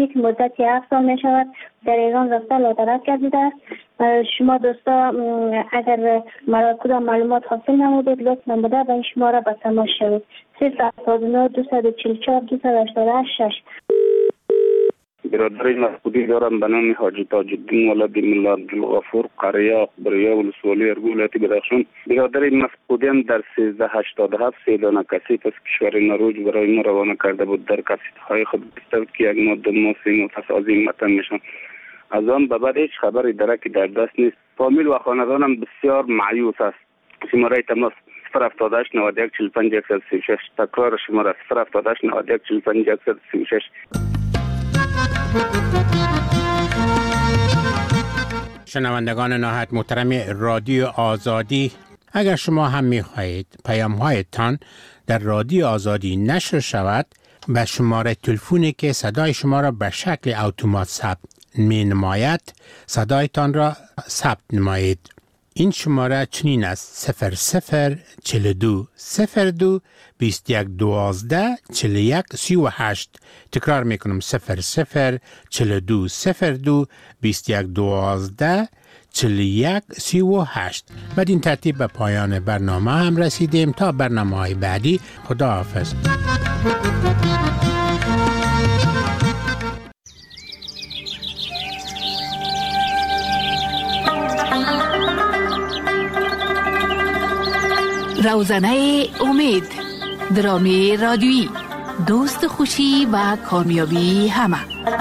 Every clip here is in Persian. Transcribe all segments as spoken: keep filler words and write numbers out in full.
که مدتی هفت سال می شود در ایران رفته لاترک گردیده است. شما دوستا اگر مرا کدام معلومات حاصل نمودید لطف نموده و این شماره به تماس شوید. صفر هفتاد و نه دویست و چهل و چهار دویست و هشتاد و هشت شش. برادر مسعودی دارم به نام حاجی تاج الدین ولد ملا عبدالغفور قریه بریا ولسوالی ارگولات بدخشان. برادر مسعودی در سیزده هشتاد و هفت سه دانه کسیت از کشور نروژ برای ما روانه کرده بود. در کسیت های خود گفته که یک ماده ماسی مفصل از این متن میشن. از آن به بعد هیچ خبری درکی در دست نیست. فامیل و خاندانم بسیار مایوس است. شماره تماس صفر هفتاد و هشت نود و یک چهل و پنج صفر و سی و شش. تکرار شماره صفر هفتاد و هشت نود و یک چهل و پنج صفر و سی و شش. شنوندگان نهایت محترم رادیو آزادی، اگر شما هم می‌خواهید پیام‌هایتان در رادیو آزادی نشر شود، به شماره تلفنی که صدای شما را به شکل اتومات ثبت می‌نماید صدایتان را ثبت نمایید. این شماره چنین است: صفر صفر چهل و دو صفر دو بیست و یک دوازده چهل و یک سی و هشت. تکرار میکنم: صفر صفر چهل و دو صفر دو بیست و یک دوازده چهل و یک سی و هشت. بدین ترتیب به پایان برنامه هم رسیدیم. تا برنامه های بعدی، خداحافظ. روزنه امید، درامی رادیویی، دوست خوشی و کامیابی همه.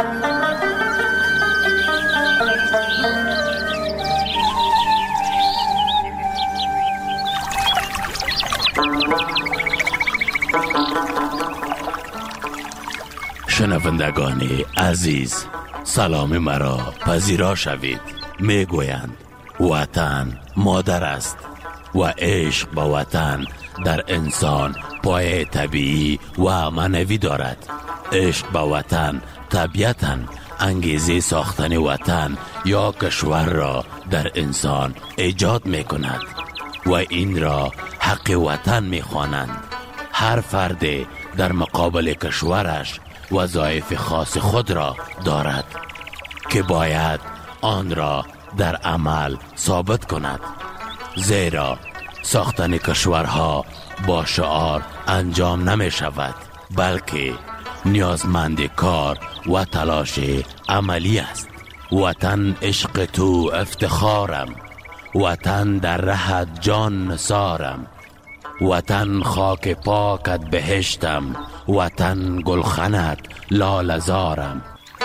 شنوندگان عزیز، سلام مرا پذیرا شوید. می گویند وطن مادر است و عشق به وطن در انسان پای طبیعی و معنوی دارد. عشق به وطن طبیعتاً انگیزه ساختن وطن یا کشور را در انسان ایجاد می کند و این را حق وطن می خوانند. هر فرد در مقابل کشورش وظایف خاص خود را دارد که باید آن را در عمل ثابت کند. زیرا ساختن کشورها با شعار انجام نمی شود، بلکه نیازمند کار و تلاش عملی است. وطن عشق تو افتخارم، وطن در رهت جان نثارم، وطن خاک پاکت بهشتم، وطن گلخنت لاله‌زارم.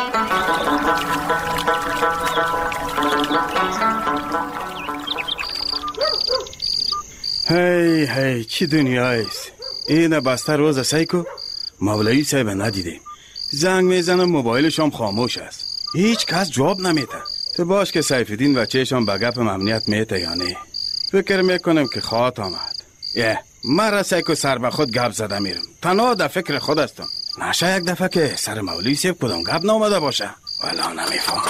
هی هی چی دنیایست؟ این بسته روز سیکو مولوی صاحب ندیدیم. زنگ میزنم موبایلش هم خاموش است، هیچ کس جواب نمیده. تو باش که سیفالدین بچه‌شان به گپ امنیت میته یا نه؟ فکر میکنم که خواهد آمد. یه مرا سیکو سر به خود گپ زده میرم، تنها در فکر خود هستم. نشه یک دفعه که سر مولوی صاحب کدام گپ نامده باشه. والا نمیفهم.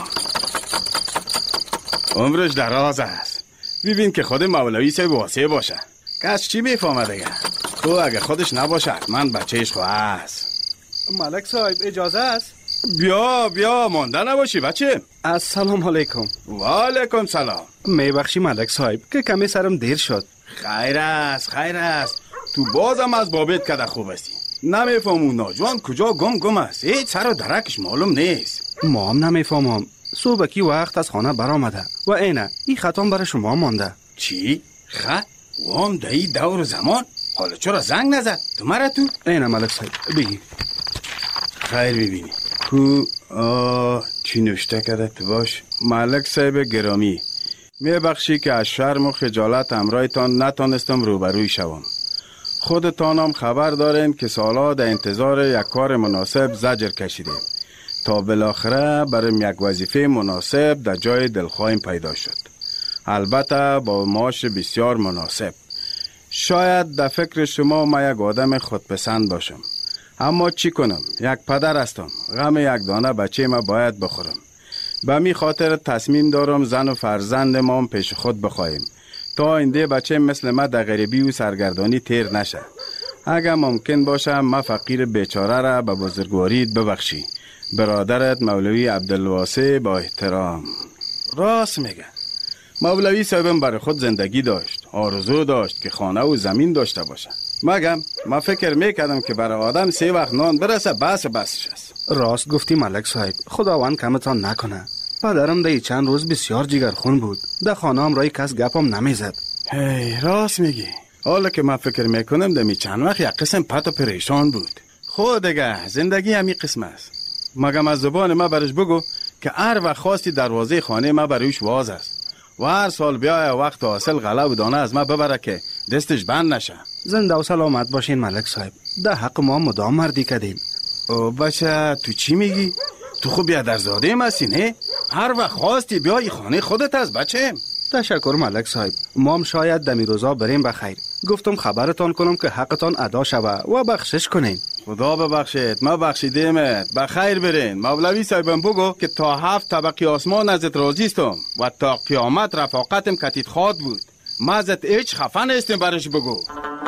عمرش دراز است، ببین که خود مولوی صاحب واسه باشه. کس چی میفهمه دیگه؟ تو اگه خودش نباشه من بچهش خو است. ملک صاحب اجازه است؟ بیا بیا مانده نباشی بچه. السلام علیکم. و علیکم سلام. میبخشی ملک صاحب که کمی سرم دیر شد. خیر است خیر است. تو بازم از بابت کده خوب هستی. نمیفهمون ناجوان کجا گم گم است، هیچ سر و درکش معلوم نیست. ما هم نمیفهمم. صبح کی وقت از خانه برآمده و اینه این خطام برای شما مانده. چی؟ خط؟ وام دایی دور زمان؟ حالا چرا زنگ نزد؟ تو مرا تو؟ اینه ملک صاحب بگی. خیر ببینی کو آه چی نوشته کرده تو باش. ملک صاحب گرامی، میبخشی که از شرم و خجالت همراهتان نتانستم روبروی شوم. خودتانم خبر دارین که سالها در انتظار یک کار مناسب زجر کشیدیم تا بالاخره برای یک وظیفه مناسب در جای دلخواهیم پیدا شد، البته با معاش بسیار مناسب. شاید در فکر شما ما یک آدم خودپسند باشم، اما چی کنم، یک پدر هستم، غم یک دانه بچه ما باید بخورم. به می خاطر تصمیم دارم زن و فرزند ما پیش خود بخواهیم تا اینده بچه مثل ما در غریبی و سرگردانی تیر نشه. اگر ممکن باشه ما فقیر بیچاره را به بزرگواریت ببخشی برادرت مولوی عبدالواسع با احترام. راست میگه. مولوی صاحبم برای خود زندگی داشت، آرزو داشت که خانه و زمین داشته باشه. مگم من فکر میکردم که برای آدم سه وقت نان برسه بس بسش است. راست گفتی ملک صاحب، خداوند کمتان نکنه. پدرم ده چند روز بسیار جگرخون بود، ده خانه هم رای کس گپم نمیزد. هی راست میگی. حالا که من فکر میکنم دمی چند وقت یک قسم پت و پریشان بود. خود دیگه زندگی همی قسم است. مگم از زبان ما برش بگو که هر وقت خواستی دروازه خانه ما بروش واز است و هر سال بیای وقت حاصل غله و دانه از ما ببره که دستش بند نشه. زنده و سلامت باشین ملک صاحب. ده حق ما مدام مردی کردیم. او بچه تو چی میگی؟ تو خوب بیادرزاده ام هستی نه؟ هر وقت خواستی بیای خانه خودت از بچه. تشکر ملک صاحب. ما هم شاید دمی روزا بریم بخیر. گفتم خبرتان کنم که حقتان ادا شوه و بخشش کنین. خدا ببخشید، ما بخشیدیمت. بخیر برین. مولوی صاحبم بگو که تا هفت طبقی آسمان ازت راضی استم و تا قیامت رفاقتم کتید خواد بود. ما ازت هیچ خفه نیستیم برش بگو.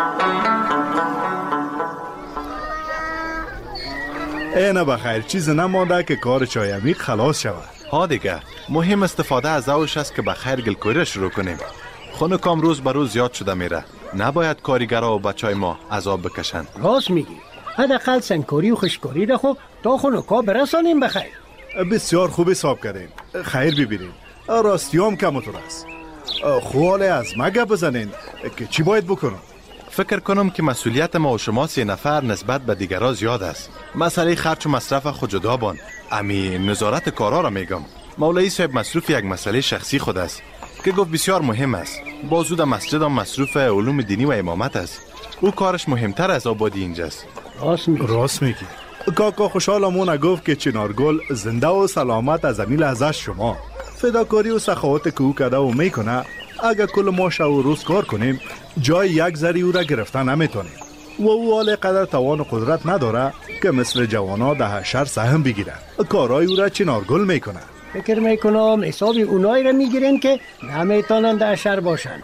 اینه بخیر چیز نمانده که کار چای عمیق خلاص شود. ها دیگه مهم استفاده از اوش است که بخیر گلکوری شروع کنیم. خونه کام روز به روز زیاد شده میره. نباید کارگرا و بچای ما عذاب بکشن. راست میگی. حداقل سنگکاری و خشکاری را خب تا خونکا برسانیم بخیر. بسیار خوب حساب کردین. خیر ببینین. راستیام کمتر است. خواله از ما گپ بزنین که چی باید بکنم؟ فکر کنم که مسئولیت ما و شما سه نفر نسبت به دیگرها زیاد است. مسئله خرچ و مصرف خود جدا بان. امی نظارت کارا را میگم. مولوی صاحب مصروف یک مسئله شخصی خود است که گفت بسیار مهم است. بازو در مسجد هم مصروف علوم دینی و امامت است. او کارش مهمتر از آبادی اینجاست. راست میگی. راست میگی. کاکا خوشحالمون گفت که چنارگل زنده و سلامت از امیل ازش شما. فداکاری و سخاوت که او کرده و میکنه اگر کل ما شب و روز کار کنیم جای یک ذره او را گرفتن نمیتونیم و او حال قدر توان و قدرت نداره که مثل جوانا ده حشر سهم بگیره. کارای او را چنارگل میکنه. فکر میکنم حساب اونایی را میگیرن که نمیتونن در شهر باشن.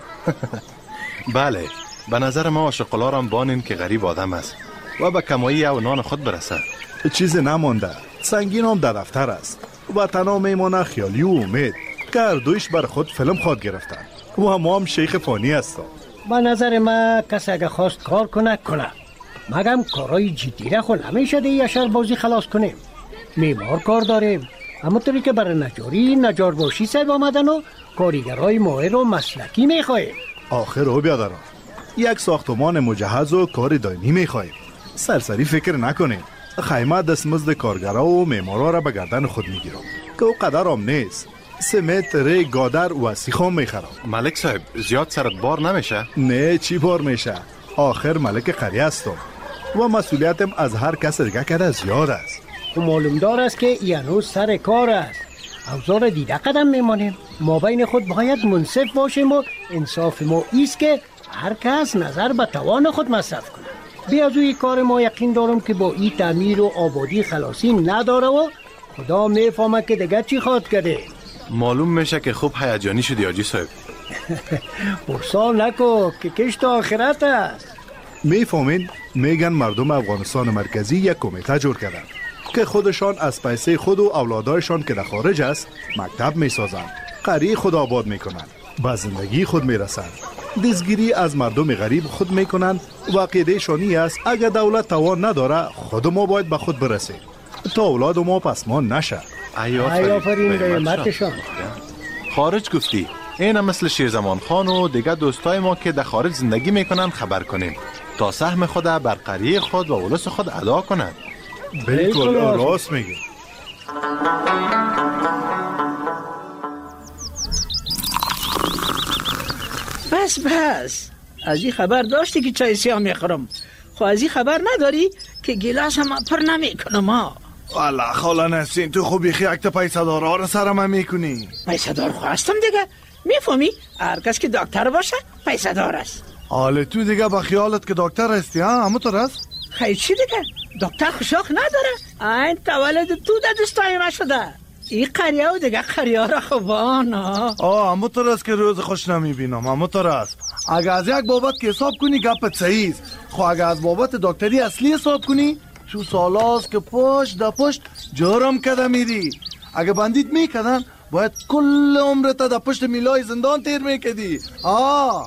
بله، به نظر ما عاشقلارم بانین که غریب آدم است و به کمایی او نان خود برسه. چیز نمانده. سنگین هم در دفتر است و تنها میمانه خیالی و امید که هر دویش بر خود فیلم خواد گرفتن و ما هم شیخ فانی هستم. به نظر ما کسی اگه خواست کار کنه کنه، مگم کارای جدی را خود نمیشه دیگه شهر بازی خلاص کنیم. میمار کار داریم، همونطوری که برای نجاری نجار باشی صاحب آمدن و کاریگرای ماهر و مسلکی میخواهیم. آخر رو بیادرم یک ساختمان مجهز و کار دائمی میخواهیم. سرسری فکر نکنیم. خیمه دستمزد کارگرا و معمارا را به گردن خود میگیرم که او قدر هم نیست. سمت، ری، گادر و سیخام میخرم. ملک صاحب زیاد سرت بار نمیشه؟ نه چی بار میشه؟ آخر ملک قریه هستم و مسئولیتم از هر کس دیگه کرده زیاد است. و معلوم دار است که یعنوز سر کار است. اوزار دیده قدم میمانیم. ما بین خود باید منصف باشیم و انصاف ما ایست که هر کس نظر به توان خود مصرف کنه. بی از اوی کار ما یقین دارم که با این تعمیر و آبادی خلاصی نداره و خدا میفهمه که دیگه چی خواد کرده. معلوم میشه که خوب هیجانی شدی حاجی صاحب. پرسان نکو که کشت آخرت است. میفهمین میگن مردم افغانستان مرکزی یک کمیته جور کردن که خودشان از پیسه خود و اولادایشان که در خارج است مکتب میسازند، قریه خود آباد میکنند، به زندگی خود میرسند، دزگیری از مردم غریب خود میکنند و عقیده شانی است اگر دولت توان نداره خود ما باید به خود برسیم تا اولاد ما پسمان نشه. ای آفرین قیمتشان. خارج گفتی این هم مثل شیرزمان خان و دیگه دوستای ما که در خارج زندگی میکنن خبر کنیم تا سهم خود بر قریه خود و اولس خود ادا کنند. بالکل راست میگی. بس بس از این خبر داشتی که چای سیاه میخورم، خو از این خبر نداری که گلاس هم پر نمیکنم ها. والا خاله نسین تو خوبی خیلی اکتا پیسه دارا رو سرم میکنی. پیسه دار خواستم دیگه، میفهمی هر کس که دکتر باشه پیسه دار است. حالا تو دیگه با خیالت که دکتر هستی ها همونطور است؟ خیلی چی دیگه دکتر خوشاخ نداره. این تولد تو در دستای ما شده. این قریه و دیگه قریه را خوبان ها. آه همونطور است که روز خوش نمیبینم. همونطور است. اگه از یک بابت که حساب کنی گپت صحیح است، خو اگه از بابت دکتری اصلی حساب کنی شو سالاست که پشت دا پشت جرم کده میری. اگه بندیت میکدن باید کل عمرت دا پشت میلای زندان تیر میکدی. آه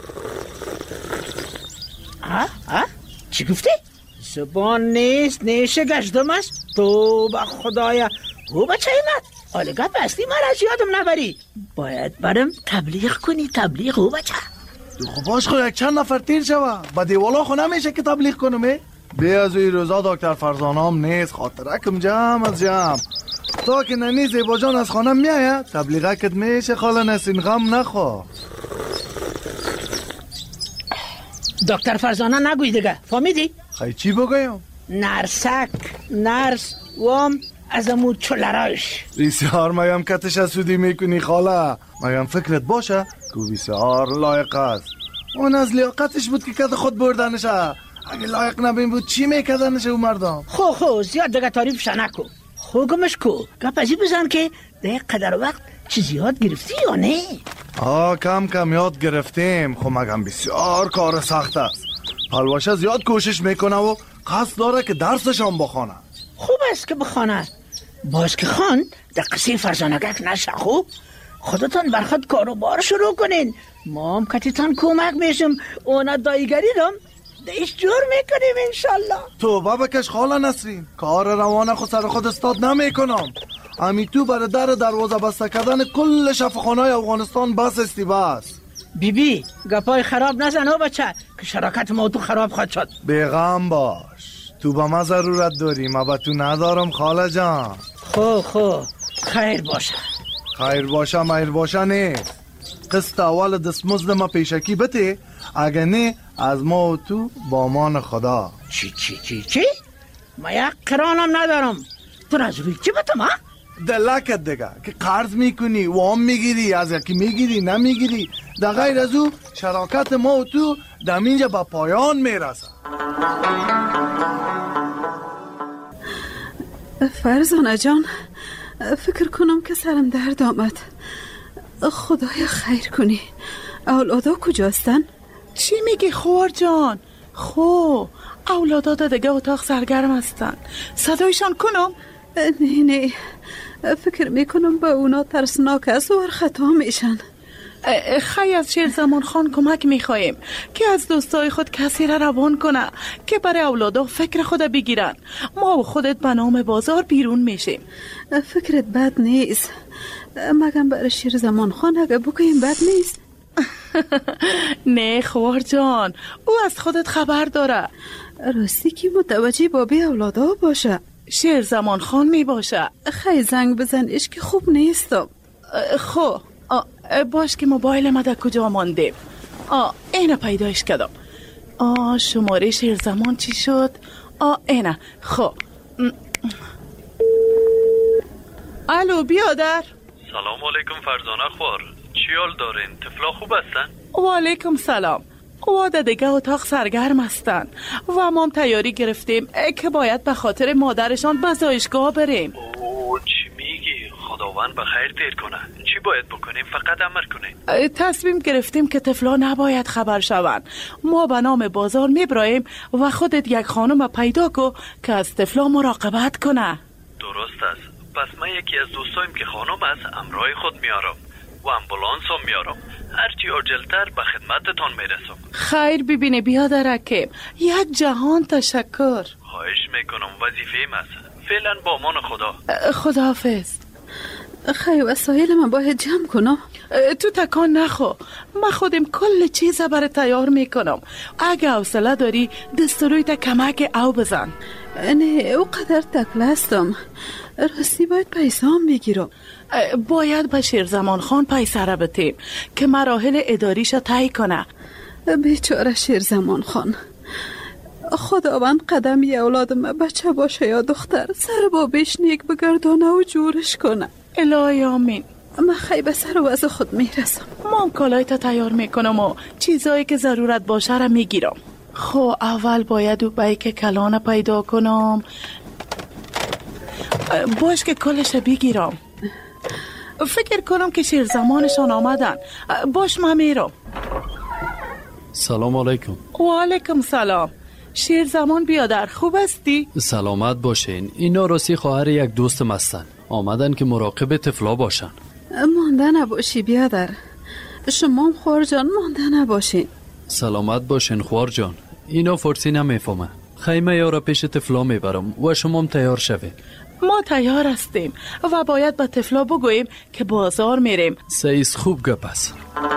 آه آه چی گفتی؟ زبان نیست نیشه گشتم است. تو با خدایا او بچه ایمد آلگاه بستی من از یادم نبری. باید برم تبلیغ کنی. تبلیغ او بچه خب باش خو یک چند نفر تیر شوه با دیوالا خو نمیشه که تبلیغ کنم. بی از اوی روزا دکتر فرزانام نیست خاطرکم جمع از جمع تا که ننی زیبا جان از خانم میاید تبلیغه کت میشه. خاله نسین غم نخوا. دکتر فرزانه نگوی دیگه فهمیدی؟ خیلی چی بگویم؟ نرسک نرس وام از امو چلرایش بسیار مگم کتش اسودی میکنی خاله. مگم فکرت باشه که بسیار لایق است. اون از لیاقتش بود که کت خود بردنشه. اگه لایق نبین بود چی میکدنشه او مردم؟ خو خو زیاد دیگه تعریفش نکو. خو گمش کو گپ ازی بزن که ده قدر وقت چیزی یاد گرفتی یا نه؟ آه کم کم یاد گرفتیم. خب مگم بسیار کار سخت است. پلوشه زیاد کوشش میکنه و قصد داره که درسشان بخونه. خوب است که بخونه. باز که خان در قصه فرزانگک نشه. خوب خودتان برخود کاروبار شروع کنین. ما هم کتیتان کمک میشم. اونا دایگری دم دیش جور میکنیم انشالله. تو بابا کش خاله نسرین کار روانه خود سر خود استاد نمیکنم. امی تو برای در دروازه بسته کردن کل شفاخانه‌های افغانستان بس استی بس. بی بی گپای خراب نزن او بچه که شراکت ما تو خراب خواهد شد. بیغم باش. تو با ما ضرورت داری ما با تو ندارم خاله جان. خو خو خیر باشه. خیر باشه میر باشه نیست. قسط اول دستمزد ما پیشکی بده. اگه نه از ما و تو با مان خدا. چی چی چی چی؟ ما یک قرانم ندارم. تو از روی چی بتم ها؟ دلکت دیگه که قرض میکنی وام میگیری از یکی میگیری نمیگیری. در غیر از او شراکت ما و تو دمینجا با پایان میرسه. فرزانه جان فکر کنم که سرم درد آمد. خدایا خیر کنی. اولادا کجاستن؟ چی میگی خور جان؟ خو اولادا دیگه اتاق سرگرم هستن. صدایشان کنم؟ نه نه فکر میکنم با اونا ترسناک است و خطا میشن. خیلی از شیر زمان خان کمک میخواییم که از دوستای خود کسی را روان کنه که برای اولادا فکر خود بگیرن. ما و خودت به نام بازار بیرون میشیم. فکرت بد نیست. مگم برای شیر زمان خان اگه بگویم بد نیست. نه خوار جان او از خودت خبر داره. راستی که متوجه بابی اولادا باشه. شیر زمان خان می باشه. خیلی زنگ بزنیش که خوب نیستم. خب باش که موبایل ما در کجا مانده. آه اینه پیدایش کردم. آه شماره شیر زمان چی شد؟ آه اینه. خب الو بیادر. سلام علیکم فرزانه خوار. چی حال دارین؟ طفلا خوب هستن؟ و علیکم سلام. واده دیگه اتاق سرگرم هستن و ما هم تیاری گرفتیم که باید به خاطر مادرشان به زایشگاه بریم. اوه چی میگی؟ خداوند به خیر تیر کنه. چی باید بکنیم؟ فقط امر کنیم. تصمیم گرفتیم که طفلا نباید خبر شوند. ما به نام بازار میبراییم و خودت یک خانم پیدا کو که از طفلا مراقبت کنه. درست است. پس من یکی از دوستایم که خانم است امرای خود میارم و امبولانس هم میارم. هرچی عجلتر به خدمتتان میرسم. خیر ببینه بیادر حکیم. یک جهان تشکر. خواهش میکنم وظیفه است. فعلا با امان خدا. خداحافظ. خیر وسایل من باید جمع کنم. تو تکان نخو. من خودم کل چیز برای تیار میکنم. اگه حوصله داری دستروی تا کمک او بزن. نه او قدر تکله هستم. راستی باید پیسه هم بگیرم. باید به شیر زمان خان پیسه را بتیم که مراحل اداریش طی کنه. بیچاره شیر زمان خان. خداوند قدم یه اولادم بچه باشه یا دختر سر بابیش نیک بگردانه و جورش کنه. الهی آمین. من خیلی به سر و از خود میرسم. من کالای تا تیار میکنم و چیزایی که ضرورت باشه را میگیرم. خب اول باید او بیک کلانه پیدا کنم. باش که کلش بگیرم. فکر کنم که شیر زمانشان آمدن. باش من میرم. سلام علیکم. و علیکم سلام. شیر زمان بیادر، خوب هستی؟ سلامت باشین. اینا راستی خواهر یک دوستم هستن، آمدن که مراقب طفلا باشن. مانده نباشی بیادر. شما هم خوار جان مانده نباشین. سلامت باشین خوار جان. اینا فارسی نمیفهمه. خیمه یارا پیش طفلا میبرم و شما هم تیار شوین. ما تیار هستیم و باید به طفلا بگوییم که بازار میریم. سیز خوب گپ است.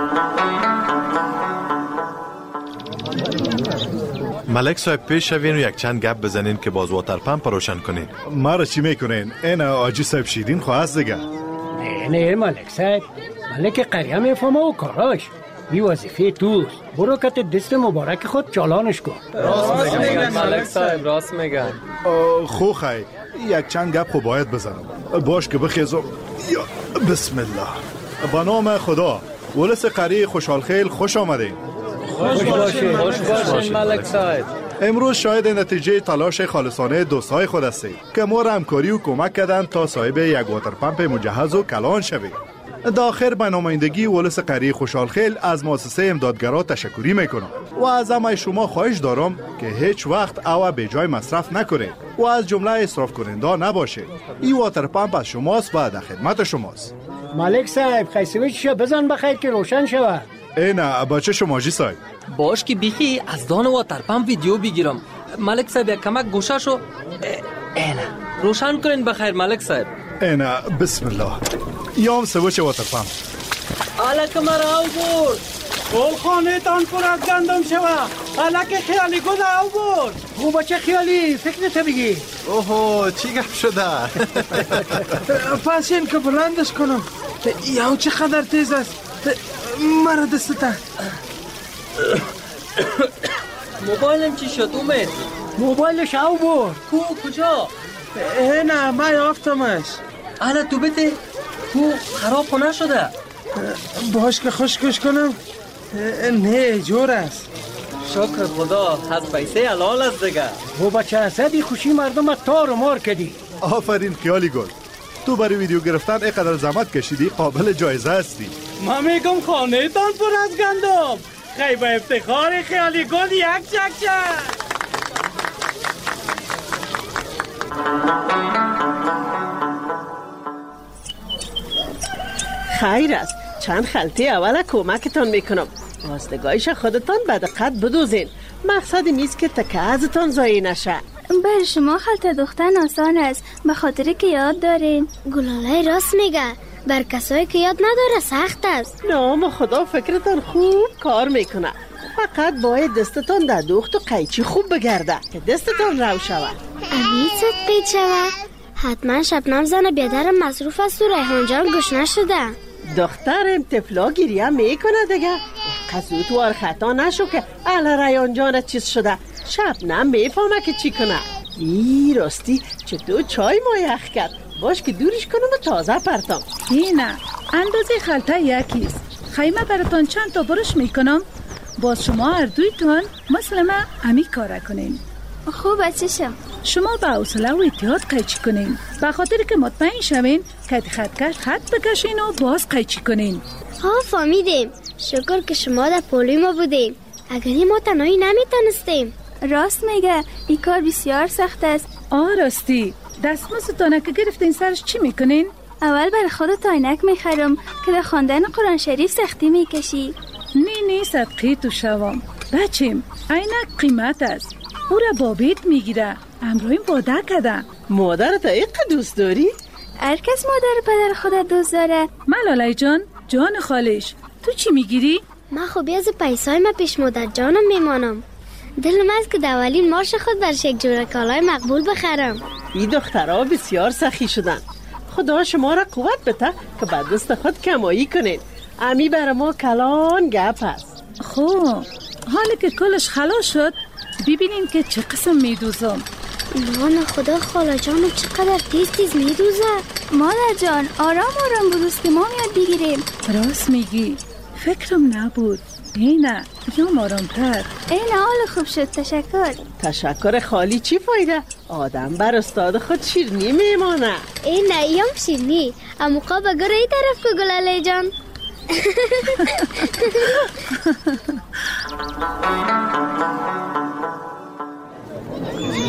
ملک صاحب پیش شوین و یک چند گپ بزنین که باز واتر پمپ روشن کنین. ما را چی میکنین؟ این آجی صاحب شیرین خواهست دیگه. نه نه ملک صاحب، ملک قریه میفهمه و کاراش. بی وظیفه توست. برو کت دست مبارک خود چالانش کن. راست میگن ملک صاحب، راست میگن. خو خی یک چند گپ خو باید بزنم. باش که بخیزم. یا بسم الله. با نام خدا. ولس قریه خوشحال خیل خوش آمدین. خوش باشین. خوش باشین ملک صاحب. امروز شاید نتیجه تلاش خالصانه دوستای خود هستید که ما را همکاری و کمک کردن تا صاحب یک واتر پمپ مجهز و کلان شویم. داخل به نمایندگی ولس قریه خوشحال خیل از مؤسسه امدادگرا تشکری میکنم و از همه شما خواهش دارم که هیچ وقت او به جای مصرف نکنید و از جمله اسراف کننده نباشید. این واتر پمپ از شماست و در خدمت شماست. ملک صاحب خیسویچشو بزن بخیر که روشن شود. اینا بچه شما جی صاحب. باش که بیخی از دان واتر پمپ ویدیو بگیرم. ملک صاحب یک کمک گوشه شو. اینا روشن کنین بخیر ملک صاحب. اینا بسم الله. یام سوچه واتر پمپ. الک مرا او برد. گل خانه تان پر از گندم شود. الک خیالی گل او برد. خوب بچه خیالی فکر تا بگی. اوهو چی گپ شده؟ پس این که بلندش کنم. یاو چقدر تیز است. مرا دسته. موبایلم چی شد اومد؟ موبایلش او برد. کو کجا؟ نه من یافتمش. الا تو بده کو خراب کنه شده. باش که خشکش کنم. نه جور است. شکر خدا از پیسه حلال است دیگه. و بچه اسدی خوشی مردم تار و مار کردی. آفرین خیالی گل. تو برای ویدیو گرفتن اینقدر زحمت کشیدی قابل جایزه هستی. ما میگم خانه تان پر از گندم. خیلی با افتخار خیالی گل یک چک چک. خیر است. چند خلطه اول کمکتان میکنم. راستگاهش خودتان به دقت بدوزین. مقصد نیست که تکه ازتان ضایع نشه. بر شما خلطه دوختن آسان است به خاطر که یاد دارین. گلاله راست میگه. بر کسایی که یاد نداره سخت است. نام خدا فکرتان خوب کار میکنه. فقط باید دستتان در دوخت و قیچی خوب بگرده که دستتان رو شود. امید زد قیچ شود. حتما شبنم زن بیادرم مصروف است و ریحان جان گوش نشده. دخترم طفلا گریه میکنه دیگه. قصوت وار خطا نشو که اهل ریحان جان چیز شده. شبنم میفهمه که چی کنه. ای راستی چطور چای ما یخ کرد. باش که دورش کنم و تازه پرتم. نه اندازه خلطه یکیست. خیمه براتون چند تا برش میکنم. باز شما هر دویتون مثل ما امی کاره کنین. خوب چشم. شما با حوصله و احتیاط قیچی کنین. به خاطر که مطمئن شوین که خطکش خط بکشین و باز قیچی کنین. ها فهمیدیم. شکر که شما در پولوی ما بودیم. اگری ما تنهایی نمیتونستیم. راست میگه این کار بسیار سخت است. آه راستی دستمزدتانه که گرفتین سرش چی میکنین؟ اول برای خودت عینک میخرم که در خواندن قرآن شریف سختی میکشی. نی نی صدقی تو شوام. بچیم عینک قیمت است. او را بابیت میگیره. امرویم باده کده. مادرت ایقه دوست داری؟ هر کس مادر پدر خودت دوست داره. ملاله جان جان خالش تو چی میگیری؟ من خوبی از پیسای ما پیش مادر جانم میمانم. دلم است که دولین مارش خود برش یک جوره کالای مقبول بخرم. این دخترها بسیار سخی شدن. خدا شما را قوت بده که به دست خود کمایی کنین. امی بر ما کلان گپ است. خب حالا که کلش خلاص شد ببینین که چه قسم میدوزم. نه خدا خاله جانم چقدر تیز تیز میدوزه. مادر جان آرام آرام بدوز که ما میاد بگیریم. راست میگی فکرم نبود. اینه یا آرامتر. اینه حال خوب شد تشکر. تشکر خالی چی فایده؟ آدم بر استاد خود شیرنی میمانه. اینه ایام شیرنی اما قابا گره ای طرف که گلاله جان.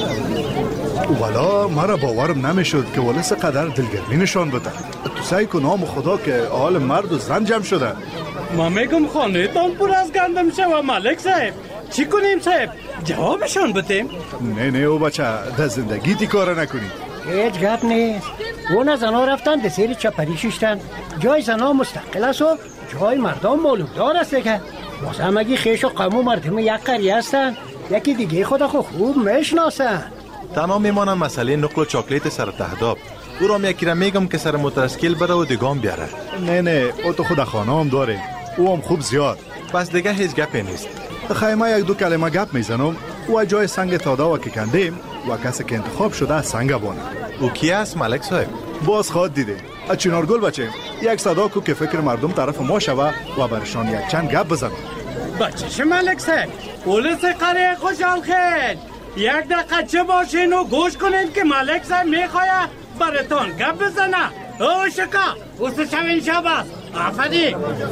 والا مرا باورم نمیشد که ولس قدر دلگرمی نشان بده. تو سعی کن نام خدا که حال مرد و زن جمع شده. ما میگم خانه تان پر از گندم شوه ملک صاحب. چی کنیم صاحب؟ جوابشان بتیم؟ نه نه او بچه در زندگی تی کار نکنی. هیچ گپ نیست. اون زنها رفتن به سیر چپری ششتن. جای زنها مستقل است و جای مردم مالودار است که واسه همگی خیش و قم و مردم یک قریه هستن. یکی دیگه خدا خو خوب میشناسن. تنها میمانن مسئله نقل و چاکلیت سر تهداب. او را یکی را میگم که سر مترسکیل بره و دیگام بیاره. نه نه او تو خود خانه هم داره. او هم خوب زیاد. پس دیگه هیچ گپی نیست. خیمه یک دو کلمه گپ میزنم و جای سنگ تادا که کندیم و کسی که انتخاب شده از سنگ بانه. او کی است ملک صاحب؟ باز خواد دیده. از چنارگل بچه یک صدا کو که فکر مردم طرف ما شوه و برشان یک چند گپ بزنم. بچه ملک صاحب پولیس قریه خوشحال خیل. یک دقیقه چه باشین و گوش کنین که ملک صاحب میخواه براتون گپ بزنه. او شکا اوست شوین شب است. آفرین.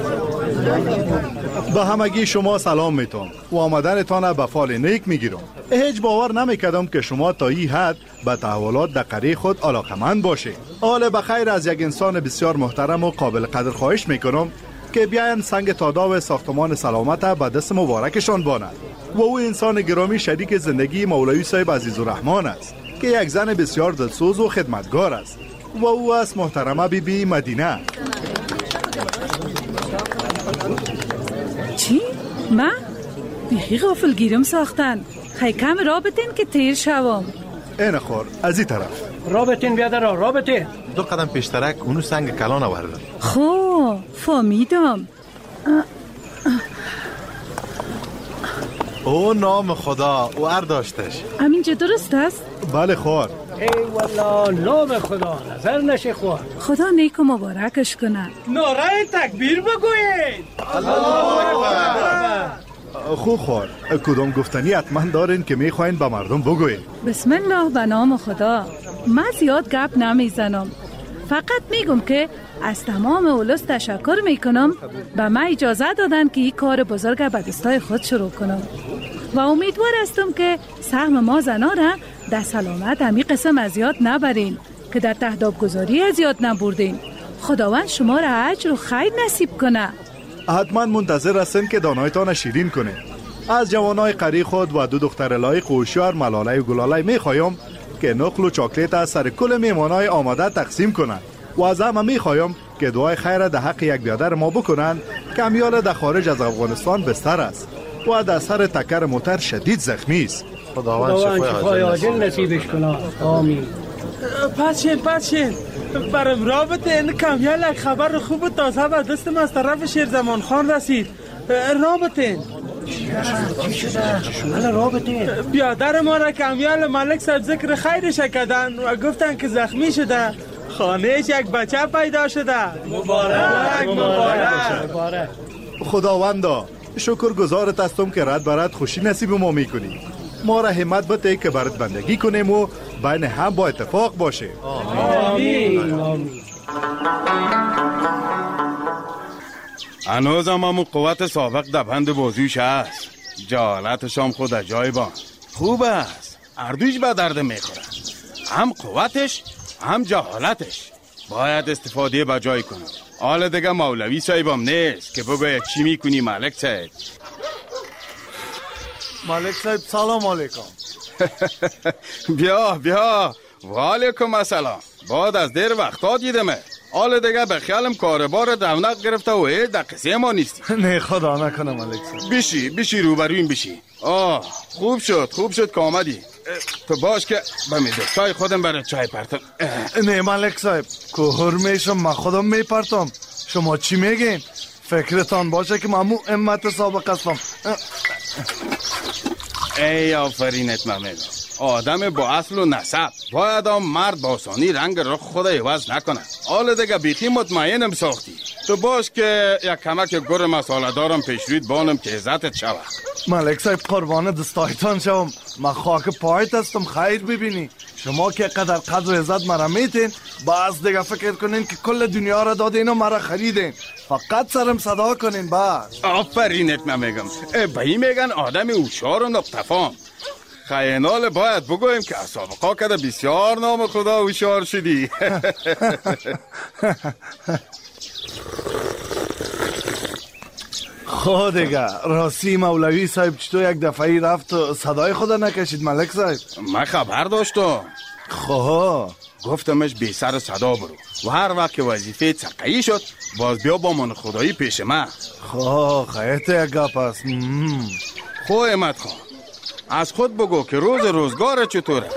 به همگی شما سلام میتونم و آمدنتان به فال نیک میگیرم. هیچ باور نمیکردم که شما تا این حد به تحولات در قریه خود علاقمند باشه. حال بخیر از یک انسان بسیار محترم و قابل قدر خواهش میکنم که بیاین سنگ تادا و ساختمان سلامت به دست مبارکشان باند. و او انسان گرامی شریک زندگی مولوی صاحب عزیزالرحمن است که یک زن بسیار دلسوز و خدمتگار است و او است محترمه بی بی مدینه. چی؟ من؟ بیخی غافل گیرم ساختن. خیلی کم را بتین که تیر شوم. این خور از این طرف را بتین بیاده را را بتین. دو قدم پیشترک اونو سنگ کلان آورده. خو فهمیدم. او نام خدا او ار داشتش. همینجا درست است؟ بله خور. ای والا نام خدا نظر نشه خور. خدا نیک و مبارکش کنه. نعره تکبیر بگوید. الله اکبر. خو خور کدام گفتنی حتما دارین که میخواین به مردم بگوین؟ بسم الله به نام خدا. من زیاد گپ نمیزنم. فقط میگم که از تمام اولس تشکر میکنم به من اجازه دادن که این کار بزرگ به دستای خود شروع کنم و امیدوار هستم که سهم ما زنا را در سلامت همی قسم از یاد نبرین که در تهداب گذاری از یاد نبردین. خداوند شما را اجر و خیر نصیب کنه. حتما منتظر هستین که دانایتان شیرین کنه. از جوانای قری خود و دو دختر لایق و هوشیار ملاله و گلاله میخوایم که نقل و چاکلیت از سر کل میمانای آماده تقسیم کنند و از همه میخوایم که دعای خیر در حق یک بیادر ما بکنند که امیال در خارج از افغانستان بستر است و در سر تکر موتر شدید زخمی است. خداوند شفای عاجل نصیبش کنه. آمین. پچین پچین برم رابطه این کمیال یک خبر خوب و تازه به دستم از طرف شیرزمان خان رسید. رابطه چی شده؟ حالا رابطه بیادر ما را کمیال ملک صاحب ذکر خیرش کردن و گفتن که زخمی شده. خانهش یک بچه پیدا شده. مبارک مبارک. خداوندا شکر گزارت هستم که رد برد خوشی نصیب ما میکنی. ما را همت بده که برات بندگی کنیم و بین هم با اتفاق باشه. آمین. آمین. هنوز هم همون قوت سابق در بند بازیش هست. جالتش هم خود جای با خوب است. اردویش به درد میخوره. هم قوتش هم جهالتش. باید استفاده به جای کنم. حالا دیگه مولوی صاحبم نیست که بگوید چی میکنی ملک صاحب. ملک صاحب سلام علیکم. بیا بیا و علیکم السلام. بعد از دیر وقتا دیدمه. حالا دیگه به خیالم کاربار دونق گرفته و ای در قصه ما نیستی. نه خدا نکنه ملک صاحب. بشی بشی روبرویم بشی. آه خوب شد خوب شد که آمدی. تو باش که به میدوستای خودم برای چای پرتم. نه ملک صاحب کهر میشم من خودم میپرتم. شما چی میگین؟ فکرتان باشه که ممو امت سابق هستم. ای آفرینت ممنون. آدم با اصل و نسب باید هم مرد با آسانی رنگ رخ خود عوض نکنه. حالا دیگه بیخی مطمئنم ساختی. تو باش که یک کمک گر مساله دارم پیش روید بانم که عزتت شوه. ملک صاحب قربان دستایتان شوم. من خاک پایت هستم خیر ببینی. شما که قدر قدر و عزت مرا میتین باز دیگه فکر کنین که کل دنیا را دادین و مرا خریدین. فقط سرم صدا کنین باز. آفرینت من میگم. بایی میگن آدم اوشار و نقطفام. خیانال باید بگویم که از سابقا کده بسیار نام خدا هوشیار شدی. خود دیگه راستی مولوی صاحب چطور یک دفعی رفت و صدای خدا نکشید ملک صاحب؟ من خبر داشتم. خواه گفتمش بی سر صدا برو و هر وقت که وظیفه تقیی شد باز بیا با من خدایی پیش من. خواه خیلی یک گپ است. خواه احمد خان از خود بگو که روز روزگار چطوره؟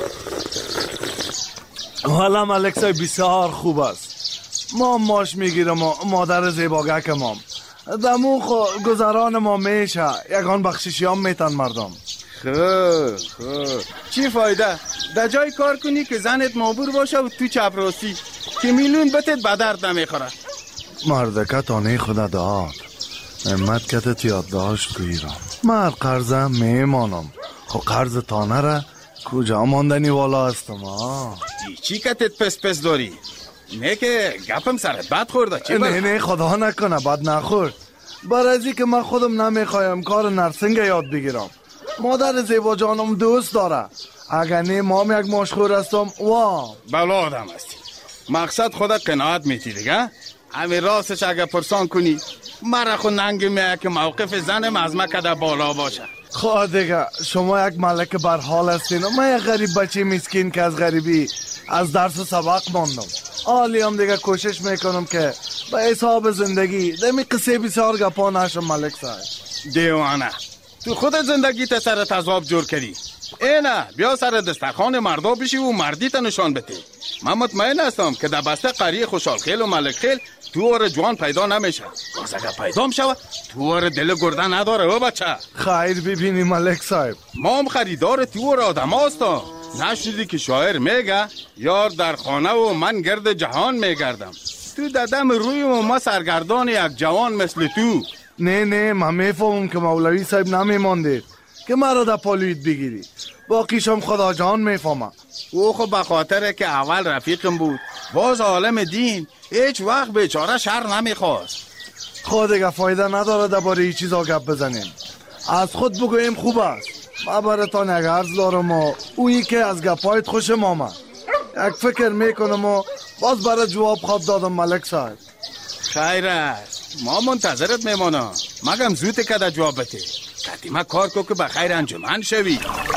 والا ملک صاحب بسیار خوب است. ما ماش میگیرم و مادر زیباگک مام دمو خو گذران ما میشه یکان بخششی هم میتن مردم. خوب خوب چی فایده؟ در جای کار کنی که زنت مابور باشه و تو چپراسی که میلیون بتت بدرد نمیخوره. مردکه تانه خدا داد امت کتت یاد داشت گویرم. من قرضه میمانم خو قرض تانه را کجا ماندنی والا هستم. چی کتت پس پس داری؟ نه که گپم سرت بد خورده. چی نه نه خدا نکنه بد نخورد. برازی که من خودم نمیخوایم کار نرسنگ یاد بگیرم. مادر زیبا جانم دوست داره. اگر نه مام یک مشخور هستم وا بلا آدم هستی. مقصد خدا قناعت میتی دیگه. همین راستش اگر پرسان کنی مرا خود ننگ میه که موقف زنم از من کده بالا باشه. خود دیگه شما یک ملک برحال هستین و من یک غریب بچه مسکین که از غریبی از درس و سبق ماندم. حالی هم دیگه کوشش میکنم که به حساب زندگی دمی قصه بسیار گپا نشم ملک صاحب. دیوانه تو خود زندگی تا سر تضاب جور کردی. اینه بیا سر دسترخوان مردا بشی و مردی تا نشان بده. من مطمئن هستم که در بسته قریه خوشحال خیل و ملک خیل تو اور جوان پیدا نمیشه. باز اگر پیدا میشه تو اور دل گرده نداره و بچه. خیر ببینی ملک صاحب ما هم خریدار تو اور آدم هستم. نشنیدی که شاعر میگه یار در خانه و من گرد جهان میگردم. تو ددم روی و ما سرگردان یک جوان مثل تو. نه نه من میفهمم که مولوی صاحب نمیماندید که مرا در پالوید بگیری. باقیشم خدا جان میفهمم. او خب بخاطره که اول رفیقم بود باز عالم دین هیچ وقت بیچاره شر نمیخواست. خود دیگه فایده نداره درباره این چیزا گپ بزنیم. از خود بگویم خوب است. من براتان یک عرض دارم و اویی که از گپایت خوشم آمد. یک فکر میکنم و باز برای جواب خواب دادم ملک صاحب. خیر است ما منتظرت میمانم. مگم زود که در جواب بده. قدیمه کار کو که بخیر انجمن شوی.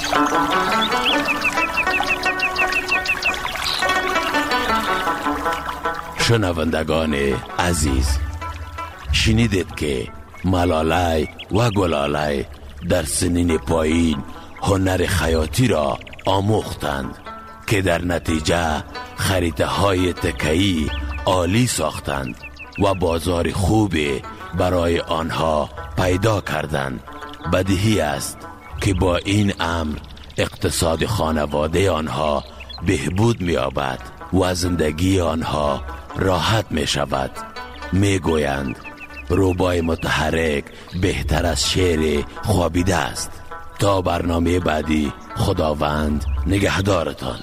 شنوندگان عزیز شنیدید که ملالای و گلالای در سنین پایین هنر خیاطی را آموختند که در نتیجه خریده های تکه‌ای عالی ساختند و بازار خوبی برای آنها پیدا کردند. بدیهی است که با این امر اقتصاد خانواده آنها بهبود می‌یابد و زندگی آنها راحت می شود. می گویند روبای متحرک بهتر از شعر خوابیده است. تا برنامه بعدی خداوند نگهدارتان.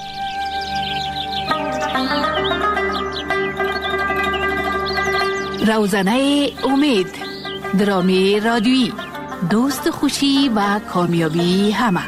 روزنه امید درامی رادیویی دوست خوشی و کامیابی همه.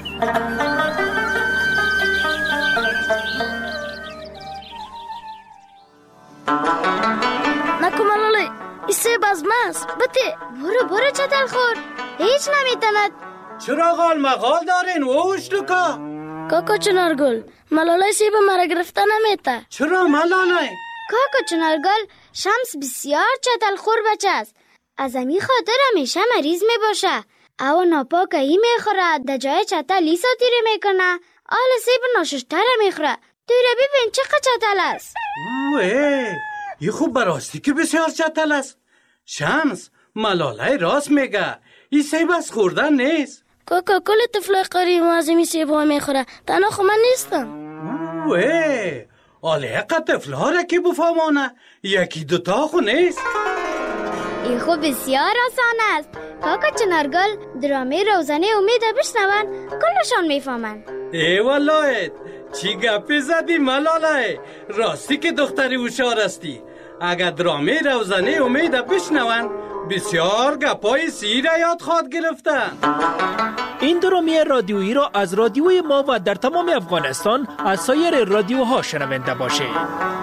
نکو ملاله ایسه بزمست بته برو برو چتل خور هیچ نمیتند. چرا غال مغال دارین اوش لکا کاکا چنارگل ملاله سیب مرا گرفته نمیته. چرا ملاله؟ کاکا چنارگل شمس بسیار چتل خور بچه است. از امی خاطر همیشه مریض می باشه. او ناپاک ای می خوره در جای چتل لیسا تیره میکنه. آل سیب ناششتر میخوره. تیره ببین چقدر چتل است. اوه ای خوب براستی که بسیار چتل است. شمس ملاله راست میگه این سیب از خوردن نیست. کاکا کل طفل قریب از این سیب ها میخوره تنها خو من نیستم. اوه آله اقا طفل ها را که بفهمانه یکی دوتا خو نیست. این خو بسیار آسان است. کاکا چنارگل درامه روزنه امید بشنون کلشان میفهمن. ای والله چی گپی زدی ملاله. راستی که دختری هوشیار استی. اگر درامه روزنه امید بشنون بسیار گپای سیر یاد خواد گرفتن. این درامی رادیویی را از رادیوی ما و در تمام افغانستان از سایر رادیوها شنونده باشید.